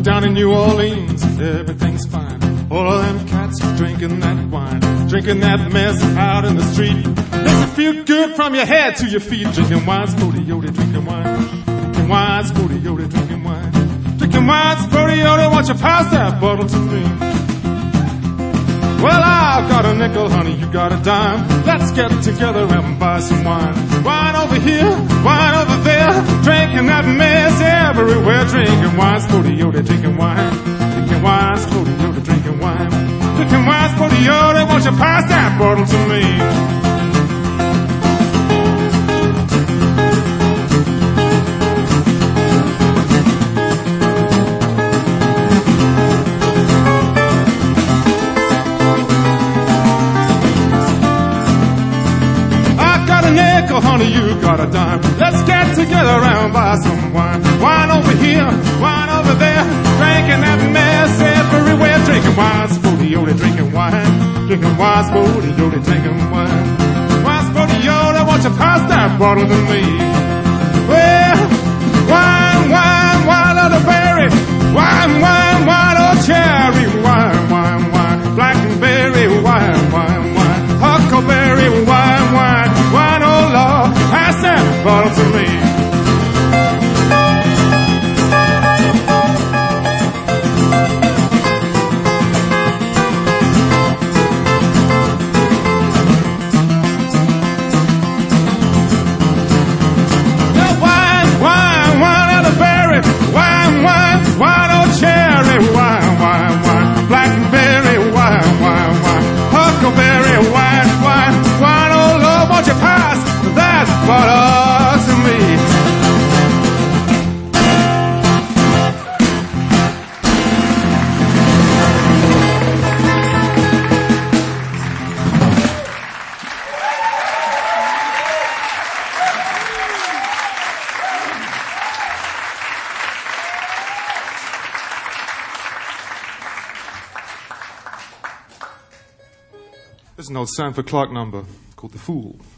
Down in New Orleans, everything's fine. All of them cats drinking that wine, drinking that mess out in the street. Makes you feel good from your head to your feet. Drinking wine, spody-yody, drinking wine. Drinking wine, spody-yody, drinking wine. Drinking wine, spody-yody, won't you pass that bottle to me? Well, I've got a nickel, honey, you got a dime. Let's get together and buy some wine. Wine over here, wine over there. Drinking that mess everywhere. Drinking wine, spody-yody, drinking wine. Drinking wine, spody-yody, drinking wine. Drinking wine, spody-yody, won't you pass that bottle to me? Honey, you got a dime. Let's get together and buy some wine. Wine over here, wine over there. Drinking that mess everywhere. Drinking wine, spody-yody, drinking wine. Drinking wine, spody-yody, drinking wine. Wine, spody-yody, won't you pass that bottle to me? Well, wine, wine, wine of the berry. Wine, wine, wine of cherry. Wine, wine, wine. Blackberry, wine, wine, wine. Huckleberry, wine, wine. Wine, oh Lord, pass that bottle to me. Now wine, wine, wine of the berry. Wine, wine, wine, oh cherry. Wine, wine, wine. Blackberry, wine, wine, wine. Huckleberry, wine, wine, wine, oh Lord, won't you pass that bottle to me? There's an old Sanford Clark number called The Fool.